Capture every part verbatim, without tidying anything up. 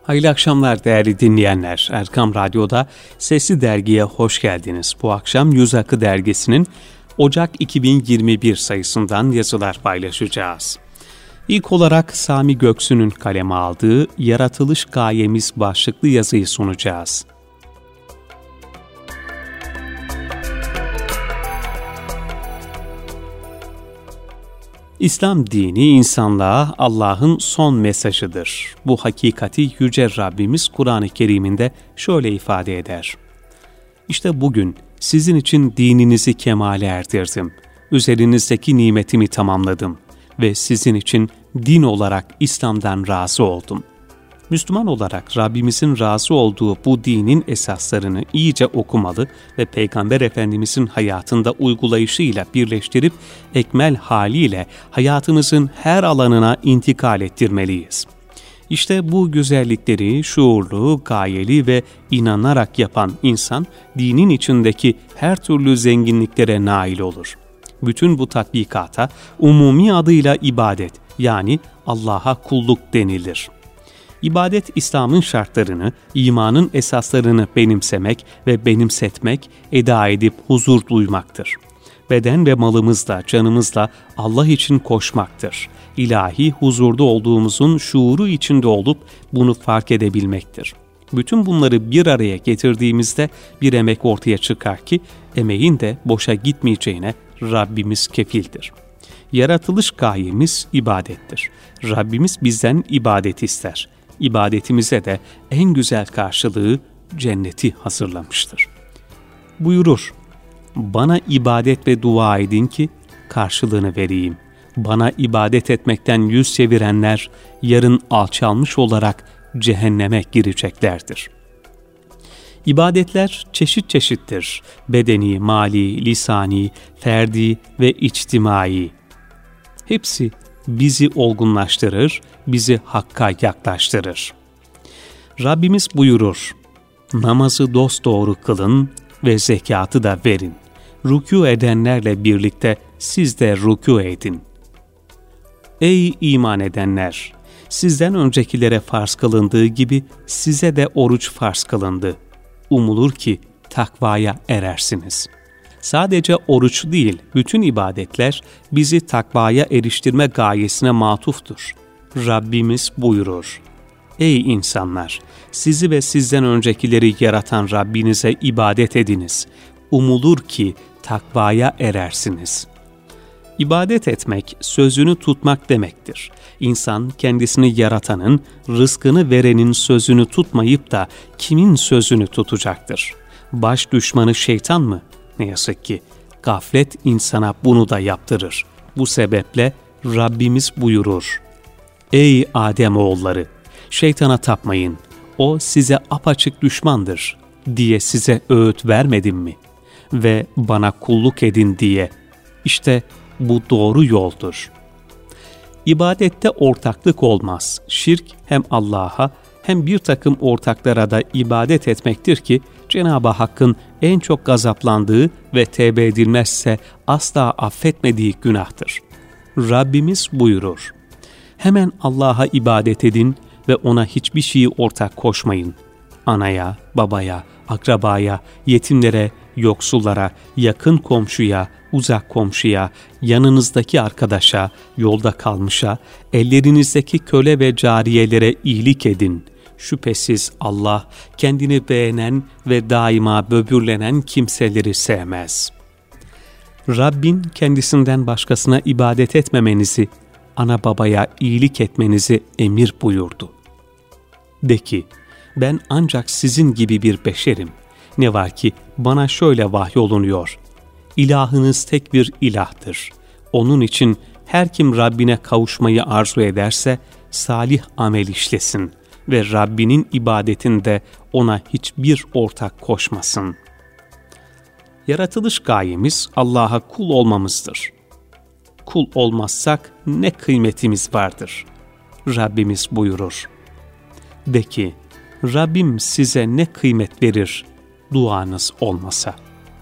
Hayırlı akşamlar değerli dinleyenler. Erkam Radyo'da Sesli Dergi'ye hoş geldiniz. Bu akşam Yüz Akı Dergisi'nin Ocak iki bin yirmi bir sayısından yazılar paylaşacağız. İlk olarak Sami Göksu'nun kaleme aldığı Yaratılış Gayemiz başlıklı yazıyı sunacağız. İslam dini insanlığa Allah'ın son mesajıdır. Bu hakikati Yüce Rabbimiz Kur'an-ı Kerim'inde şöyle ifade eder. İşte bugün sizin için dininizi kemale erdirdim. Üzerinizdeki nimetimi tamamladım ve sizin için din olarak İslam'dan razı oldum. Müslüman olarak Rabbimizin razı olduğu bu dinin esaslarını iyice okumalı ve Peygamber Efendimizin hayatında uygulayışıyla birleştirip ekmel haliyle hayatımızın her alanına intikal ettirmeliyiz. İşte bu güzellikleri şuurlu, gayeli ve inanarak yapan insan, dinin içindeki her türlü zenginliklere nail olur. Bütün bu tatbikata umumi adıyla ibadet, yani Allah'a kulluk denilir. İbadet, İslam'ın şartlarını, imanın esaslarını benimsemek ve benimsetmek, eda edip huzur duymaktır. Beden ve malımızla, canımızla Allah için koşmaktır. İlahi huzurda olduğumuzun şuuru içinde olup bunu fark edebilmektir. Bütün bunları bir araya getirdiğimizde bir emek ortaya çıkar ki, emeğin de boşa gitmeyeceğine Rabbimiz kefildir. Yaratılış gayemiz ibadettir. Rabbimiz bizden ibadet ister. İbadetimize de en güzel karşılığı cenneti hazırlamıştır. Buyurur, bana ibadet ve dua edin ki karşılığını vereyim. Bana ibadet etmekten yüz çevirenler yarın alçalmış olarak cehenneme gireceklerdir. İbadetler çeşit çeşittir. Bedeni, mali, lisani, ferdi ve içtimai. Hepsi bizi olgunlaştırır, bizi Hakk'a yaklaştırır. Rabbimiz buyurur, namazı dosdoğru kılın ve zekatı da verin. Rükû edenlerle birlikte siz de rükû edin. Ey iman edenler! Sizden öncekilere farz kılındığı gibi size de oruç farz kılındı. Umulur ki takvaya erersiniz. Sadece oruç değil, bütün ibadetler bizi takvaya eriştirme gayesine matuftur. Rabbimiz buyurur, ey insanlar! Sizi ve sizden öncekileri yaratan Rabbinize ibadet ediniz. Umulur ki takvaya erersiniz. İbadet etmek, sözünü tutmak demektir. İnsan kendisini yaratanın, rızkını verenin sözünü tutmayıp da kimin sözünü tutacaktır? Baş düşmanı şeytan mı? Ne yazık ki gaflet insana bunu da yaptırır. Bu sebeple Rabbimiz buyurur, ey Ademoğulları! Şeytana tapmayın, o size apaçık düşmandır diye size öğüt vermedim mi? Ve bana kulluk edin diye. İşte bu doğru yoldur. İbadette ortaklık olmaz. Şirk hem Allah'a hem bir takım ortaklara da ibadet etmektir ki Cenab-ı Hakk'ın en çok gazaplandığı ve tevbe edilmezse asla affetmediği günahtır. Rabbimiz buyurur, hemen Allah'a ibadet edin ve ona hiçbir şeyi ortak koşmayın. Anaya, babaya, akrabaya, yetimlere, yoksullara, yakın komşuya, uzak komşuya, yanınızdaki arkadaşa, yolda kalmışa, ellerinizdeki köle ve cariyelere iyilik edin. Şüphesiz Allah kendini beğenen ve daima böbürlenen kimseleri sevmez. Rabbin kendisinden başkasına ibadet etmemenizi, ana babaya iyilik etmenizi emir buyurdu. De ki, ben ancak sizin gibi bir beşerim. Ne var ki bana şöyle vahyolunuyor. İlahınız tek bir ilahtır. Onun için her kim Rabbine kavuşmayı arzu ederse salih amel işlesin ve Rabbinin ibadetinde ona hiçbir ortak koşmasın. Yaratılış gayemiz Allah'a kul olmamızdır. Kul olmazsak ne kıymetimiz vardır? Rabbimiz buyurur. De ki, Rabbim size ne kıymet verir duanız olmasa?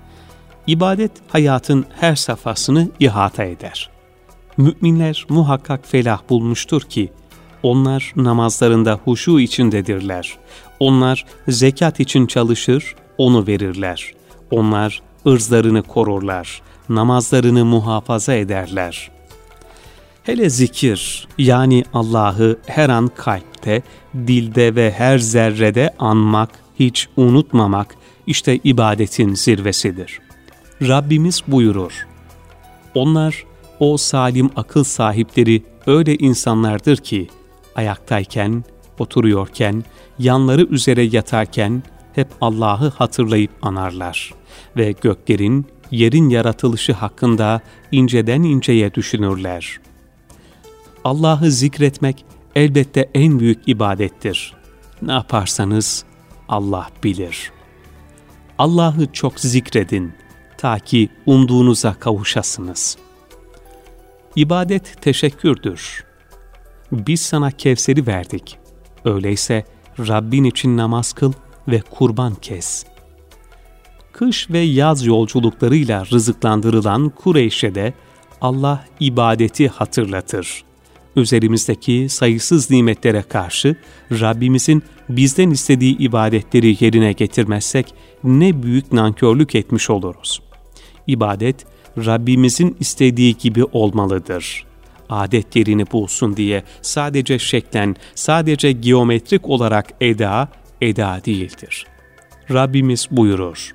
İbadet hayatın her safhasını ihata eder. Müminler muhakkak felah bulmuştur ki, Onlar namazlarında huşu içindedirler. Onlar zekat için çalışır, onu verirler. Onlar ırzlarını korurlar, namazlarını muhafaza ederler. Hele zikir, yani Allah'ı her an kalpte, dilde ve her zerrede anmak, hiç unutmamak, işte ibadetin zirvesidir. Rabbimiz buyurur, onlar o salim akıl sahipleri öyle insanlardır ki, ayaktayken, oturuyorken, yanları üzere yatarken hep Allah'ı hatırlayıp anarlar ve göklerin, yerin yaratılışı hakkında inceden inceye düşünürler. Allah'ı zikretmek elbette en büyük ibadettir. Ne yaparsanız Allah bilir. Allah'ı çok zikredin ta ki umduğunuza kavuşasınız. İbadet teşekkürdür. Biz sana Kevser'i verdik. Öyleyse Rabbin için namaz kıl ve kurban kes. Kış ve yaz yolculuklarıyla rızıklandırılan Kureyş'e de Allah ibadeti hatırlatır. Üzerimizdeki sayısız nimetlere karşı Rabbimizin bizden istediği ibadetleri yerine getirmezsek ne büyük nankörlük etmiş oluruz. İbadet Rabbimizin istediği gibi olmalıdır. Adet yerini bulsun diye sadece şeklen, sadece geometrik olarak eda, eda değildir. Rabbimiz buyurur,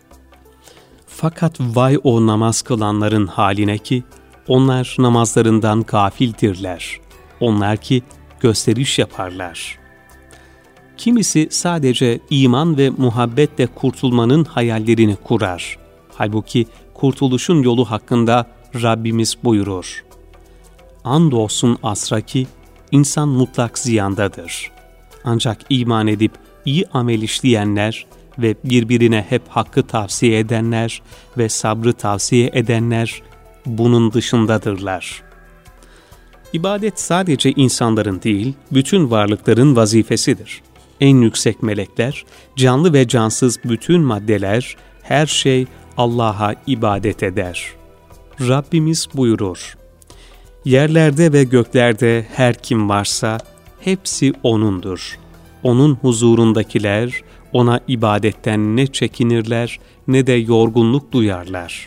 fakat vay o namaz kılanların haline ki, onlar namazlarından gafildirler. Onlar ki gösteriş yaparlar. Kimisi sadece iman ve muhabbetle kurtulmanın hayallerini kurar. Halbuki kurtuluşun yolu hakkında Rabbimiz buyurur. Andolsun asra ki insan mutlak ziyandadır. Ancak iman edip iyi amel işleyenler ve birbirine hep hakkı tavsiye edenler ve sabrı tavsiye edenler bunun dışındadırlar. İbadet sadece insanların değil, bütün varlıkların vazifesidir. En yüksek melekler, canlı ve cansız bütün maddeler, her şey Allah'a ibadet eder. Rabbimiz buyurur, yerlerde ve göklerde her kim varsa hepsi O'nundur. Onun huzurundakiler O'na ibadetten ne çekinirler ne de yorgunluk duyarlar.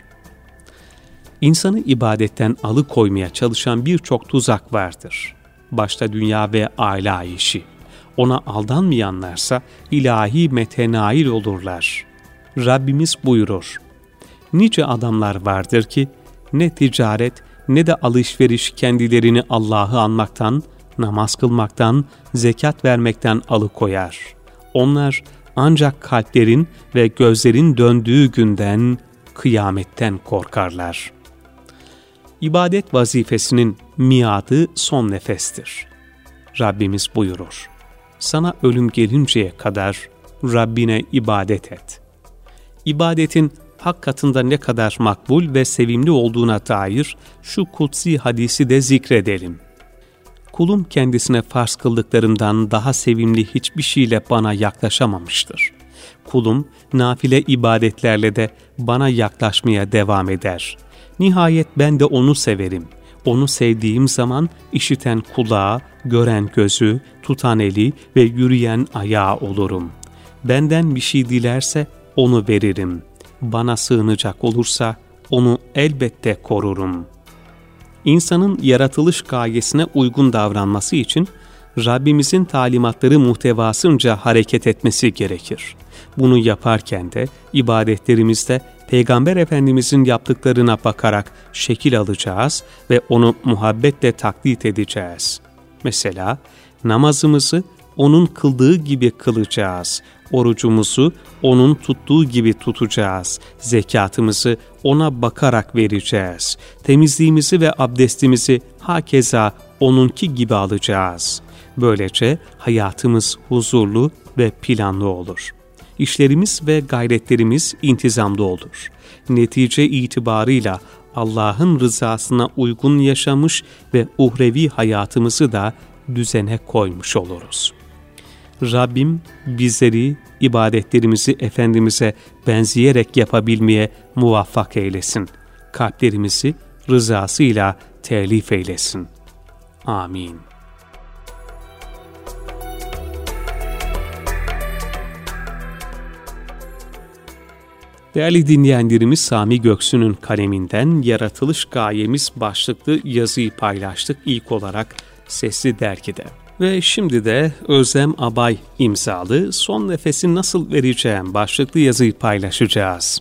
İnsanı ibadetten alıkoymaya çalışan birçok tuzak vardır. Başta dünya ve aile işi. Ona aldanmayanlarsa ilahi metenail olurlar. Rabbimiz buyurur, nice adamlar vardır ki ne ticaret ne de alışveriş kendilerini Allah'ı anmaktan, namaz kılmaktan, zekat vermekten alıkoyar. Onlar ancak kalplerin ve gözlerin döndüğü günden, kıyametten korkarlar. İbadet vazifesinin miadı son nefestir. Rabbimiz buyurur, sana ölüm gelinceye kadar Rabbine ibadet et. İbadetin hak katında ne kadar makbul ve sevimli olduğuna dair şu kutsi hadisi de zikredelim. Kulum kendisine farz kıldıklarımdan daha sevimli hiçbir şeyle bana yaklaşamamıştır. Kulum nafile ibadetlerle de bana yaklaşmaya devam eder. Nihayet ben de onu severim. Onu sevdiğim zaman işiten kulağı, gören gözü, tutan eli ve yürüyen ayağı olurum. Benden bir şey dilerse onu veririm. Bana sığınacak olursa onu elbette korurum. İnsanın yaratılış gayesine uygun davranması için Rabbimizin talimatları muhtevasınca hareket etmesi gerekir. Bunu yaparken de ibadetlerimizde Peygamber Efendimizin yaptıklarına bakarak şekil alacağız ve onu muhabbetle taklit edeceğiz. Mesela namazımızı onun kıldığı gibi kılacağız. Orucumuzu onun tuttuğu gibi tutacağız. Zekatımızı ona bakarak vereceğiz. Temizliğimizi ve abdestimizi hakeza onunki gibi alacağız. Böylece hayatımız huzurlu ve planlı olur. İşlerimiz ve gayretlerimiz intizamda olur. Netice itibarıyla Allah'ın rızasına uygun yaşamış ve uhrevi hayatımızı da düzene koymuş oluruz. Rabbim bizleri ibadetlerimizi Efendimiz'e benzeyerek yapabilmeye muvaffak eylesin. Kalplerimizi rızasıyla telif eylesin. Amin. Değerli dinleyenlerimiz, Sami Göksu'nun kaleminden Yaratılış Gayemiz başlıklı yazıyı paylaştık ilk olarak Sesli Dergi'de. Ve şimdi de Özlem Abay imzalı Son Nefesi Nasıl Vereceğim başlıklı yazıyı paylaşacağız.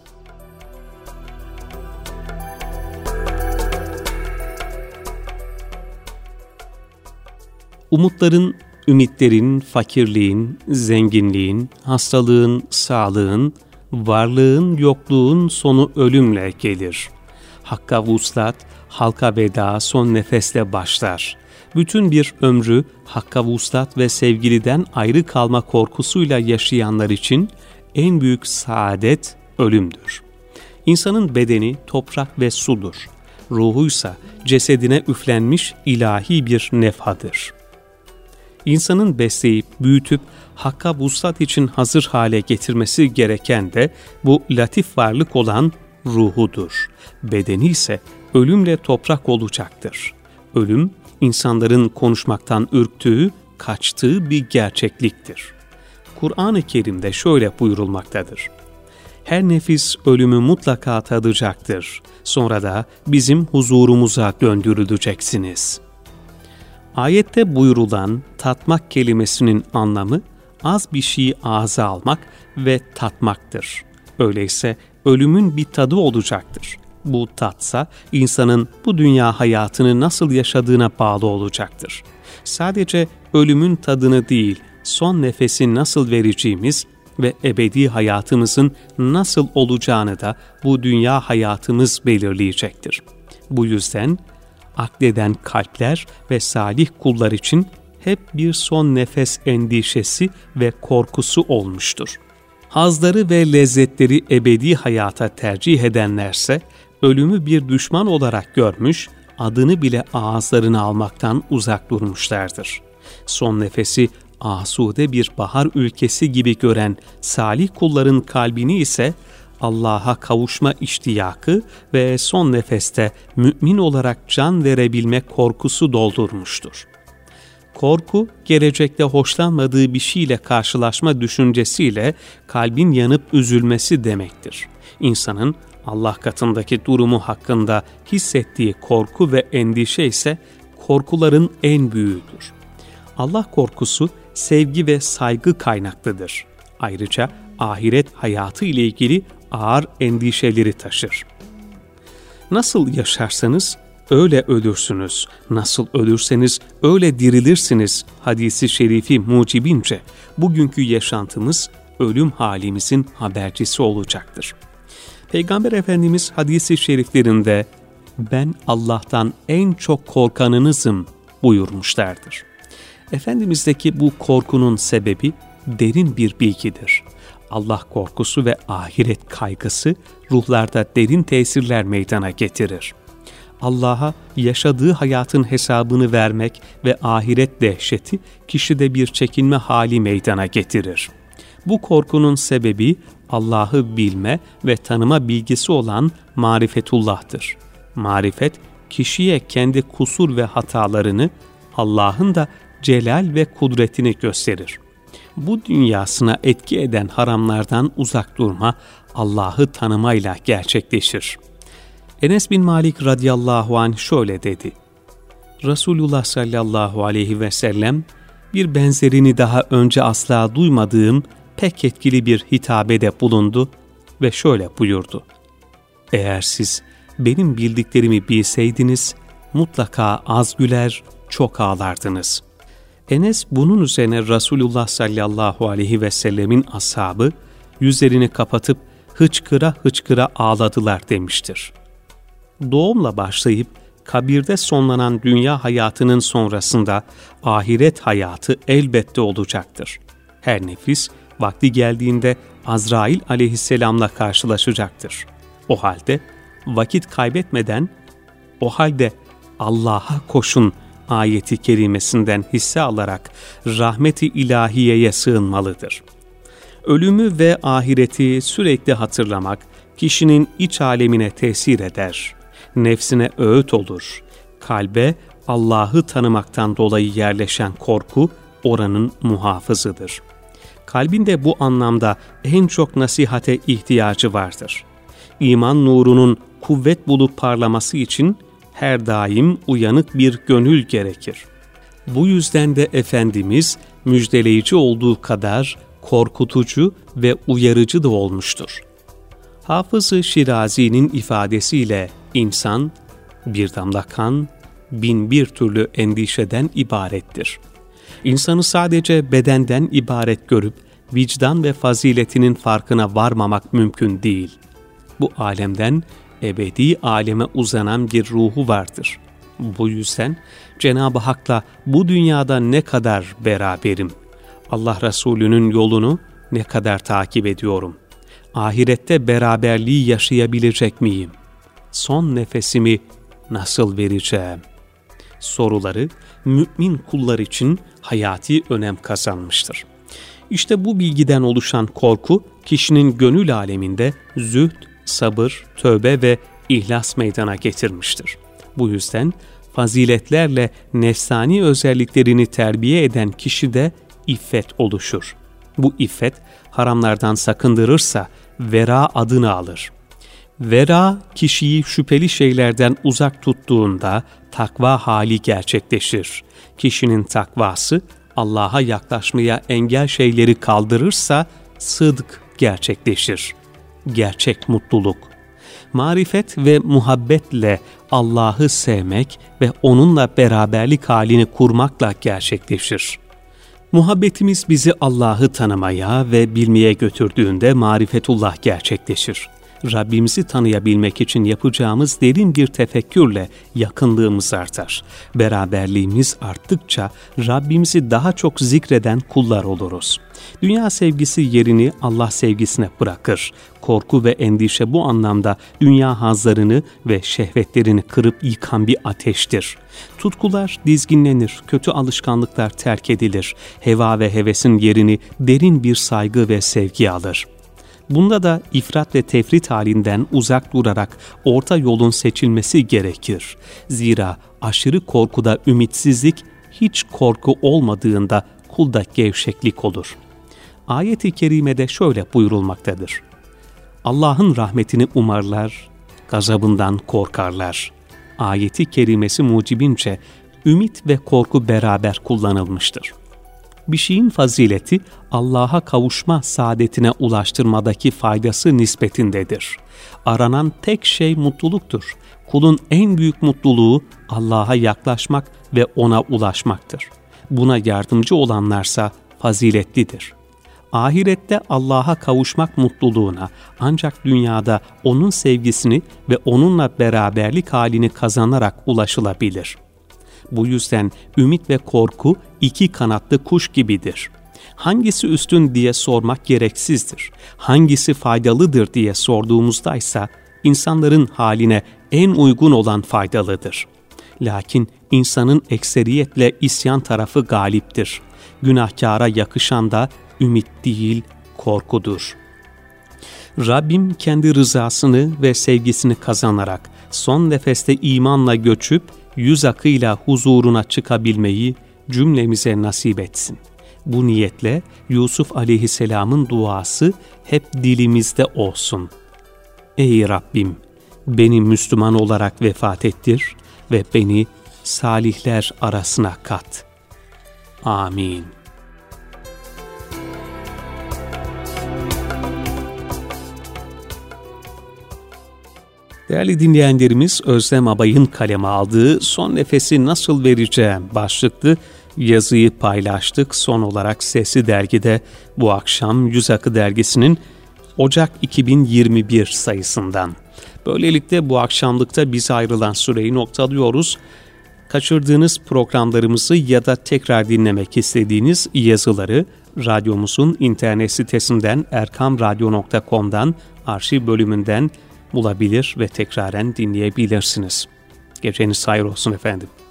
Umutların, ümitlerin, fakirliğin, zenginliğin, hastalığın, sağlığın, varlığın, yokluğun sonu ölümle gelir. Hakka vuslat, halka veda son nefesle başlar. Bütün bir ömrü hakka vuslat ve sevgiliden ayrı kalma korkusuyla yaşayanlar için en büyük saadet ölümdür. İnsanın bedeni toprak ve sudur. Ruhuysa cesedine üflenmiş ilahi bir nefhadır. İnsanın besleyip, büyütüp hakka vuslat için hazır hale getirmesi gereken de bu latif varlık olan ruhudur. Bedeni ise ölümle toprak olacaktır. Ölüm, insanların konuşmaktan ürktüğü, kaçtığı bir gerçekliktir. Kur-ı Kerim'de şöyle buyurulmaktadır. Her nefis ölümü mutlaka tadacaktır. Sonra da bizim huzurumuza döndürüleceksiniz. Ayette buyurulan tatmak kelimesinin anlamı az bir şeyi ağza almak ve tatmaktır. Öyleyse ölümün bir tadı olacaktır. Bu tatsa insanın bu dünya hayatını nasıl yaşadığına bağlı olacaktır. Sadece ölümün tadını değil, son nefesi nasıl vereceğimiz ve ebedi hayatımızın nasıl olacağını da bu dünya hayatımız belirleyecektir. Bu yüzden akleden kalpler ve salih kullar için hep bir son nefes endişesi ve korkusu olmuştur. Hazları ve lezzetleri ebedi hayata tercih edenlerse ölümü bir düşman olarak görmüş, adını bile ağızlarına almaktan uzak durmuşlardır. Son nefesi asude bir bahar ülkesi gibi gören salih kulların kalbini ise Allah'a kavuşma iştiyakı ve son nefeste mümin olarak can verebilme korkusu doldurmuştur. Korku, gelecekte hoşlanmadığı bir şeyle karşılaşma düşüncesiyle kalbin yanıp üzülmesi demektir. İnsanın Allah katındaki durumu hakkında hissettiği korku ve endişe ise korkuların en büyüğüdür. Allah korkusu sevgi ve saygı kaynaklıdır. Ayrıca ahiret hayatı ile ilgili ağır endişeleri taşır. Nasıl yaşarsanız öyle ölürsünüz, nasıl ölürseniz öyle dirilirsiniz hadisi şerifi mucibince bugünkü yaşantımız ölüm halimizin habercisi olacaktır. Peygamber Efendimiz hadisi şeriflerinde ben Allah'tan en çok korkanınızım buyurmuşlardır. Efendimiz'deki bu korkunun sebebi derin bir bilgidir. Allah korkusu ve ahiret kaygısı ruhlarda derin tesirler meydana getirir. Allah'a yaşadığı hayatın hesabını vermek ve ahiret dehşeti kişide bir çekinme hali meydana getirir. Bu korkunun sebebi Allah'ı bilme ve tanıma bilgisi olan marifetullah'tır. Marifet, kişiye kendi kusur ve hatalarını, Allah'ın da celal ve kudretini gösterir. Bu dünyasına etki eden haramlardan uzak durma, Allah'ı tanımayla gerçekleşir. Enes bin Malik radıyallahu anh şöyle dedi. Resulullah sallallahu aleyhi ve sellem, bir benzerini daha önce asla duymadığım pek etkili bir hitabede bulundu ve şöyle buyurdu. Eğer siz benim bildiklerimi bilseydiniz, mutlaka az güler, çok ağlardınız. Enes bunun üzerine Resulullah sallallahu aleyhi ve sellemin ashabı yüzlerini kapatıp hıçkıra hıçkıra ağladılar demiştir. Doğumla başlayıp kabirde sonlanan dünya hayatının sonrasında ahiret hayatı elbette olacaktır. Her nefis vakti geldiğinde Azrail aleyhisselamla karşılaşacaktır. O halde vakit kaybetmeden, o halde Allah'a koşun ayeti kerimesinden hisse alarak rahmeti ilahiyeye sığınmalıdır. Ölümü ve ahireti sürekli hatırlamak kişinin iç alemine tesir eder, nefsine öğüt olur, kalbe Allah'ı tanımaktan dolayı yerleşen korku oranın muhafızıdır. Kalbin de bu anlamda en çok nasihate ihtiyacı vardır. İman nurunun kuvvet bulup parlaması için her daim uyanık bir gönül gerekir. Bu yüzden de Efendimiz müjdeleyici olduğu kadar korkutucu ve uyarıcı da olmuştur. Hafız-ı Şirazi'nin ifadesiyle insan, bir damla kan, bin bir türlü endişeden ibarettir. İnsanı sadece bedenden ibaret görüp vicdan ve faziletinin farkına varmamak mümkün değil. Bu alemden ebedi aleme uzanan bir ruhu vardır. Bu yüzden Cenab-ı Hak'la bu dünyada ne kadar beraberim? Allah Resulü'nün yolunu ne kadar takip ediyorum? Ahirette beraberliği yaşayabilecek miyim? Son nefesimi nasıl vereceğim? Soruları mümin kullar için hayati önem kazanmıştır. İşte bu bilgiden oluşan korku kişinin gönül aleminde zühd, sabır, tövbe ve ihlas meydana getirmiştir. Bu yüzden faziletlerle nefsani özelliklerini terbiye eden kişide iffet oluşur. Bu iffet haramlardan sakındırırsa vera adını alır. Vera kişiyi şüpheli şeylerden uzak tuttuğunda takva hali gerçekleşir. Kişinin takvası Allah'a yaklaşmaya engel şeyleri kaldırırsa sıdk gerçekleşir. Gerçek mutluluk. Marifet ve muhabbetle Allah'ı sevmek ve onunla beraberlik halini kurmakla gerçekleşir. Muhabbetimiz bizi Allah'ı tanımaya ve bilmeye götürdüğünde marifetullah gerçekleşir. Rabbimizi tanıyabilmek için yapacağımız derin bir tefekkürle yakınlığımız artar. Beraberliğimiz arttıkça Rabbimizi daha çok zikreden kullar oluruz. Dünya sevgisi yerini Allah sevgisine bırakır. Korku ve endişe bu anlamda dünya hazlarını ve şehvetlerini kırıp yıkan bir ateştir. Tutkular dizginlenir, kötü alışkanlıklar terk edilir. Heva ve hevesin yerini derin bir saygı ve sevgi alır. Bunda da ifrat ve tefrit halinden uzak durarak orta yolun seçilmesi gerekir. Zira aşırı korkuda ümitsizlik, hiç korku olmadığında kulda gevşeklik olur. Ayet-i kerimede şöyle buyurulmaktadır. Allah'ın rahmetini umarlar, gazabından korkarlar. Ayeti kerimesi mucibince ümit ve korku beraber kullanılmıştır. Bir şeyin fazileti Allah'a kavuşma saadetine ulaştırmadaki faydası nispetindedir. Aranan tek şey mutluluktur. Kulun en büyük mutluluğu Allah'a yaklaşmak ve ona ulaşmaktır. Buna yardımcı olanlarsa faziletlidir. Ahirette Allah'a kavuşmak mutluluğuna ancak dünyada onun sevgisini ve onunla beraberlik halini kazanarak ulaşılabilir. Bu yüzden ümit ve korku iki kanatlı kuş gibidir. Hangisi üstün diye sormak gereksizdir. Hangisi faydalıdır diye sorduğumuzdaysa insanların haline en uygun olan faydalıdır. Lakin insanın ekseriyetle isyan tarafı galiptir. Günahkara yakışan da ümit değil, korkudur. Rabbim kendi rızasını ve sevgisini kazanarak son nefeste imanla göçüp yüz akıyla huzuruna çıkabilmeyi cümlemize nasip etsin. Bu niyetle Yusuf aleyhisselamın duası hep dilimizde olsun. Ey Rabbim, beni Müslüman olarak vefat ettir ve beni salihler arasına kat. Amin. Değerli dinleyenlerimiz, Özlem Abay'ın kaleme aldığı Son Nefesi Nasıl Vereceğim başlıklı yazıyı paylaştık. Son olarak Sesli Dergi'de bu akşam Yüz Akı Dergisi'nin Ocak iki bin yirmi bir sayısından. Böylelikle bu akşamlıkta bize ayrılan süreyi noktalıyoruz. Kaçırdığınız programlarımızı ya da tekrar dinlemek istediğiniz yazıları radyomuzun internet sitesinden erkam radyo nokta com'dan arşiv bölümünden bulabilir ve tekraren dinleyebilirsiniz. Geceniz hayır olsun efendim.